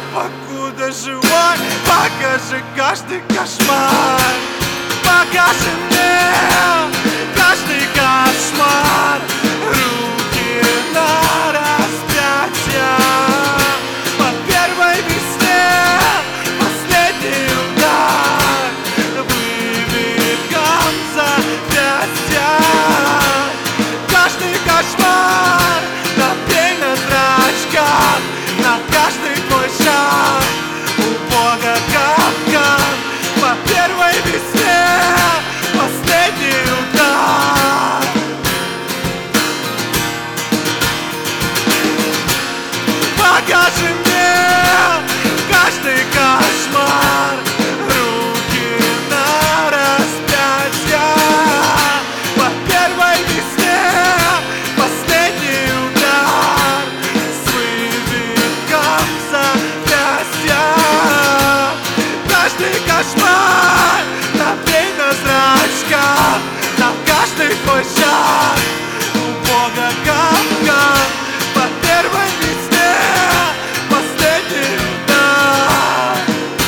покуда живой, покажи каждый кошмар. Покажи мне каждый кошмар. Руки на распятие. По первой весне последний удар. Выбегам запястья. Каждый кошмар напей на зрачках. На каждый твой шаг у Бога капкан. По первой весне последний удар. Покажи мне каждый кошмар. Руки на распятье. По первой весне последний удар. С вывихом запястья. Каждый кошмар напей на зрачках. На каждый твой шаг у Бога капкан. По первой весне последний удар.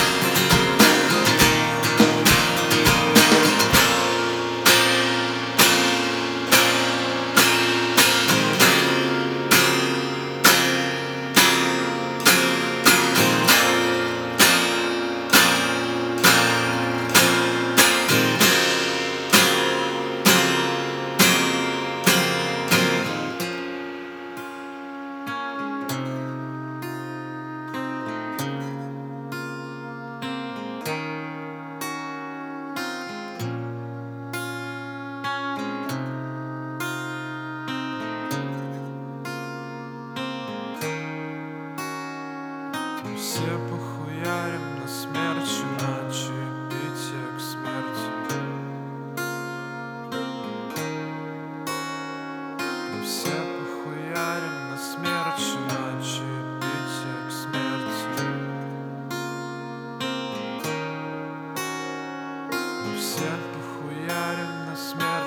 Все похуярим на смерч, иначе бить к смерти. Все похуярим на смерч, иначе бить к смерти. Все похуярим на смерч.